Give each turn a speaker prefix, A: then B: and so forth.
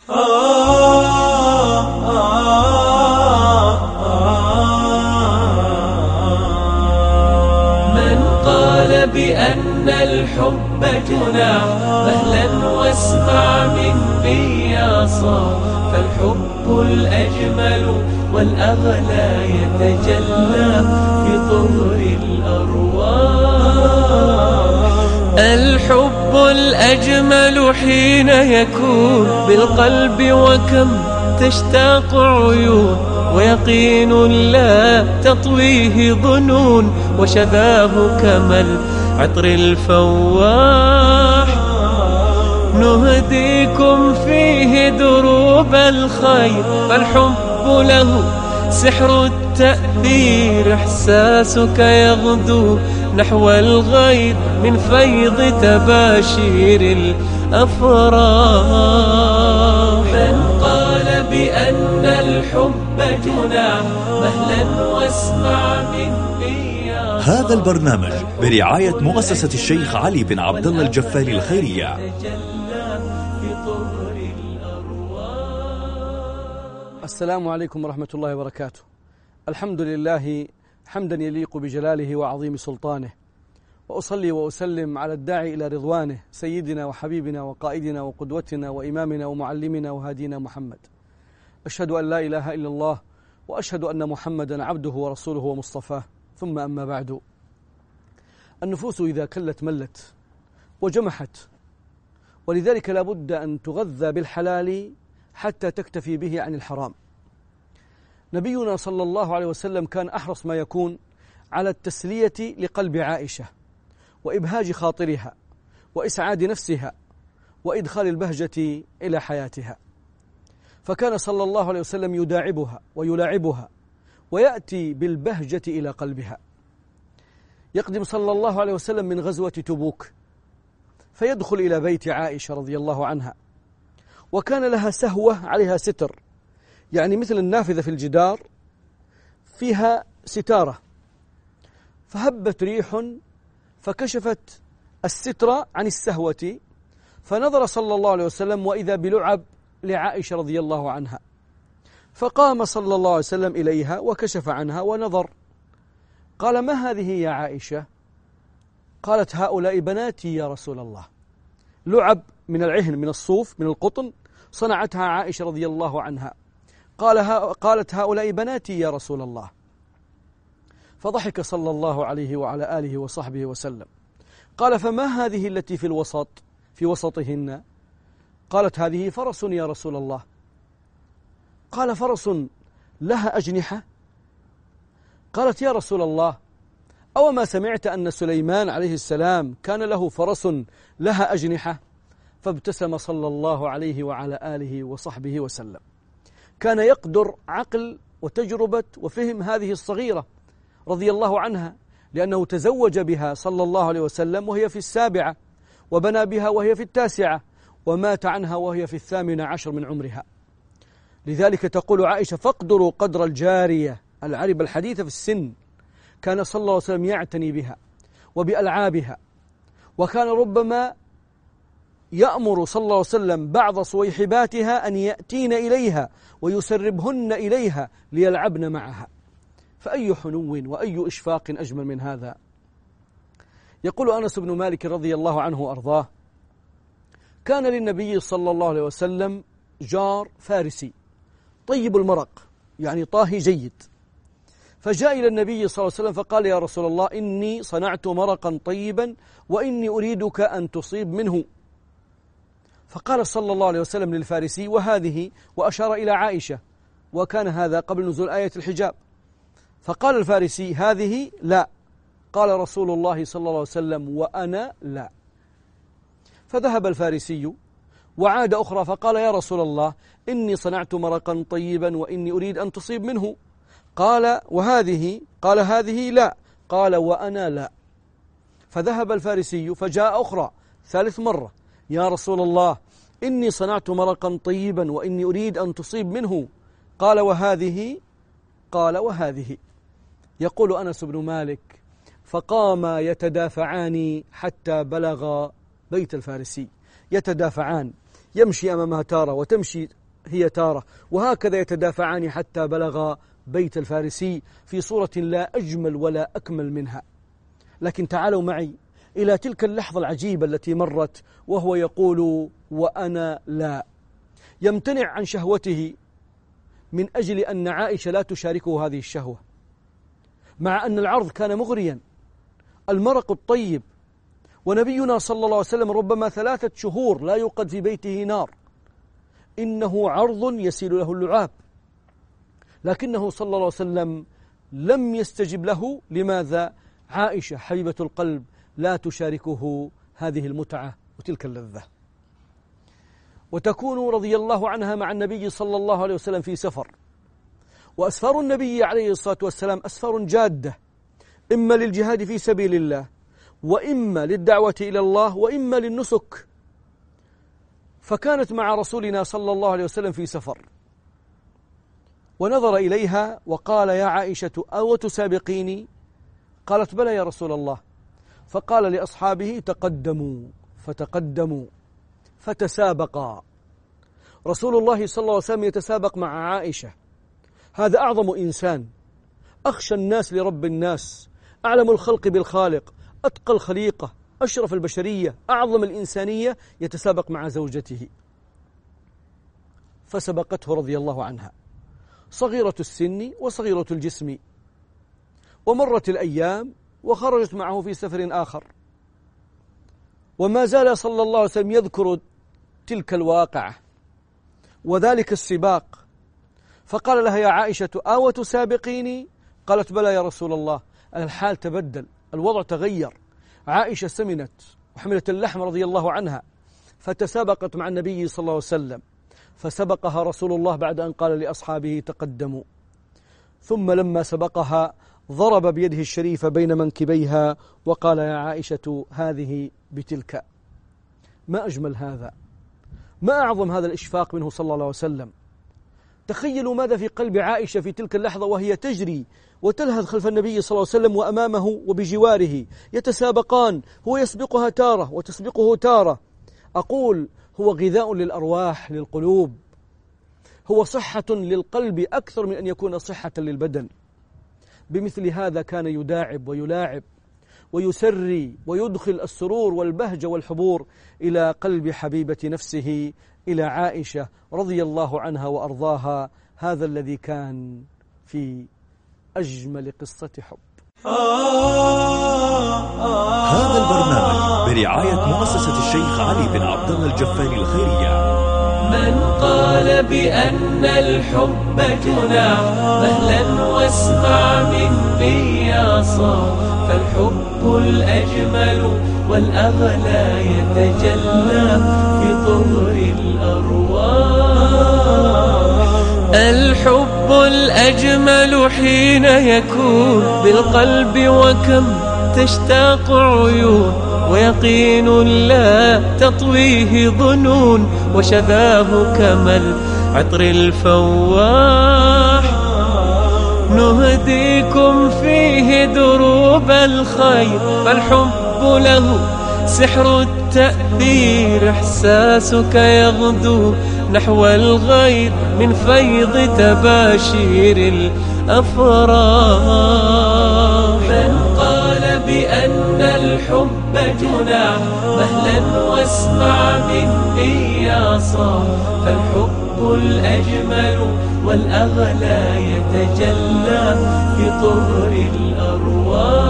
A: من قال بأن الحب جناح مهلا واسمع مني يا صاح، فالحب الأجمل والأغلى يتجلى في طهر الأرواح. الحب الأجمل حين يكون بالقلب، وكم تشتاق عيون، ويقين لا تطويه ظنون، وشذاه كما العطر الفواح. نهديكم فيه دروب الخير، فالحب له سحر التأثير، إحساسك يغدو نحو الغير من فيض تباشير الأفراح. من قال بأن الحب جناح مهلا واسمع مني يا صاح.
B: هذا البرنامج برعاية مؤسسة الشيخ علي بن عبد الله الجفاري الخيرية.
C: السلام عليكم ورحمة الله وبركاته. الحمد لله حمدا يليق بجلاله وعظيم سلطانه، وأصلي وأسلم على الداعي إلى رضوانه سيدنا وحبيبنا وقائدنا وقدوتنا وإمامنا ومعلمنا وهادينا محمد. أشهد أن لا إله إلا الله، وأشهد أن محمدا عبده ورسوله ومصطفاه، ثم أما بعد. النفوس إذا كلت ملت وجمحت، ولذلك لابد أن تغذى بالحلال حتى تكتفي به عن الحرام. نبينا صلى الله عليه وسلم كان أحرص ما يكون على التسلية لقلب عائشة، وإبهاج خاطرها، وإسعاد نفسها، وإدخال البهجة إلى حياتها. فكان صلى الله عليه وسلم يداعبها ويلاعبها، ويأتي بالبهجة إلى قلبها. يقدم صلى الله عليه وسلم من غزوة تبوك، فيدخل إلى بيت عائشة رضي الله عنها، وكان لها سهوة عليها ستر، يعني مثل النافذة في الجدار فيها ستارة، فهبت ريح فكشفت الستر عن السهوة، فنظر صلى الله عليه وسلم وإذا بلعب لعائشة رضي الله عنها، فقام صلى الله عليه وسلم إليها وكشف عنها ونظر. قال: ما هذه يا عائشة؟ قالت: هؤلاء بناتي يا رسول الله. لعب من العهن، من الصوف، من القطن، صنعتها عائشة رضي الله عنها. قالت: هؤلاء بناتي يا رسول الله. فضحك صلى الله عليه وعلى آله وصحبه وسلم. قال: فما هذه التي في الوسط، في وسطهن؟ قالت: هذه فرس يا رسول الله. قال: فرس لها أجنحة؟ قالت: يا رسول الله، أو ما سمعت أن سليمان عليه السلام كان له فرس لها أجنحة؟ فابتسم صلى الله عليه وعلى آله وصحبه وسلم. كان يقدر عقل وتجربة وفهم هذه الصغيرة رضي الله عنها، لأنه تزوج بها صلى الله عليه وسلم وهي في 7، وبنى بها وهي في 9، ومات عنها وهي في 18 من عمرها. لذلك تقول عائشة: فاقدروا قدر الجارية العرب الحديثة في السن. كان صلى الله عليه وسلم يعتني بها وبألعابها، وكان ربما يأمر صلى الله عليه وسلم بعض صويحباتها أن يأتين إليها ويسربهن إليها ليلعبن معها. فأي حنو وأي إشفاق أجمل من هذا. يقول أنس بن مالك رضي الله عنه وأرضاه: كان للنبي صلى الله عليه وسلم جار فارسي طيب المرق، يعني طاهي جيد، فجاء إلى النبي صلى الله عليه وسلم فقال: يا رسول الله، إني صنعت مرقا طيبا وإني أريدك أن تصيب منه. فقال صلى الله عليه وسلم للفارسي: وهذه؟ وأشار إلى عائشة، وكان هذا قبل نزول آية الحجاب. فقال الفارسي: هذه لا. قال رسول الله صلى الله عليه وسلم: وأنا لا. فذهب الفارسي وعاد أخرى فقال: يا رسول الله، إني صنعت مرقا طيبا وإني أريد أن تصيب منه. قال: وهذه؟ قال: هذه لا. قال: وأنا لا. فذهب الفارسي فجاء أخرى، ثالث مرة: يا رسول الله، إني صنعت مرقا طيبا وإني أريد أن تصيب منه. قال: وهذه؟ قال: وهذه. يقول أنس بن مالك: فقاما يتدافعان حتى بلغ بيت الفارسي. يتدافعان يمشي أمامها تارة وتمشي هي تارة، وهكذا يتدافعان حتى بلغ بيت الفارسي في صورة لا أجمل ولا أكمل منها. لكن تعالوا معي إلى تلك اللحظة العجيبة التي مرت وهو يقول وأنا لا، يمتنع عن شهوته من أجل أن عائشة لا تشاركه هذه الشهوة، مع أن العرض كان مغريا، المرق الطيب، ونبينا صلى الله عليه وسلم ربما 3 شهور لا يوقد في بيته نار، إنه عرض يسيل له اللعاب، لكنه صلى الله عليه وسلم لم يستجب له. لماذا؟ عائشة حبيبة القلب لا تشاركه هذه المتعة وتلك اللذة. وتكون رضي الله عنها مع النبي صلى الله عليه وسلم في سفر، وأسفار النبي عليه الصلاة والسلام أسفار جادة، إما للجهاد في سبيل الله، وإما للدعوة إلى الله، وإما للنسك. فكانت مع رسولنا صلى الله عليه وسلم في سفر، ونظر إليها وقال يا عائشة أو تسابقيني؟ قالت بلى يا رسول الله. فقال لأصحابه تقدموا، فتقدموا فتسابقا. رسول الله صلى الله عليه وسلم يتسابق مع عائشة، هذا أعظم إنسان، أخشى الناس لرب الناس، أعلم الخلق بالخالق، أتقى الخليقة، أشرف البشرية، أعظم الإنسانية، يتسابق مع زوجته. فسبقته رضي الله عنها، صغيرة السن وصغيرة الجسم، ومرت الأيام وخرجت معه في سفر آخر، وما زال صلى الله عليه وسلم يذكر تلك الواقعة وذلك السباق. فقال لها يا عائشة أو تسابقيني؟ قالت بلى يا رسول الله. الحال تبدل، الوضع تغير، عائشة سمنت وحملت اللحم رضي الله عنها، فتسابقت مع النبي صلى الله عليه وسلم، فسبقها رسول الله بعد أن قال لأصحابه تقدموا. ثم لما سبقها ضرب بيده الشريفة بين منكبيها وقال يا عائشة هذه بتلك. ما أجمل هذا، ما أعظم هذا الإشفاق منه صلى الله عليه وسلم. تخيلوا ماذا في قلب عائشة في تلك اللحظة وهي تجري وتلهث خلف النبي صلى الله عليه وسلم وأمامه وبجواره، يتسابقان، هو يسبقها تارة وتسبقه تارة. أقول هو غذاء للأرواح للقلوب، هو صحة للقلب أكثر من أن يكون صحة للبدن. بمثل هذا كان يداعب ويلاعب ويسري ويدخل السرور والبهجة والحبور إلى قلب حبيبة نفسه، إلى عائشة رضي الله عنها وأرضاها. هذا الذي كان في أجمل قصة حب.
B: هذا البرنامج برعاية مؤسسة الشيخ علي بن عبد الله الجفاري الخيرية.
A: من قال بأن الحب جناح مهلا واسمع مني يا صاح، فالحب الأجمل والأغلى يتجلى في طهر الأرواح. الحب الأجمل حين يكون بالقلب، وكم تشتاق عيون، ويقين لا تطويه ظنون، وشذاه كما العطر الفواح. نهديكم فيه دروب الخير، فالحب له سحر التأثير، إحساسك يغدو نحو الغير من فيض تباشير الأفراح. من قال بأن الحب جناح مهلا واسمع مني يا صاح، فالحب الأجمل والأغلى يتجلى في طهر الأرواح.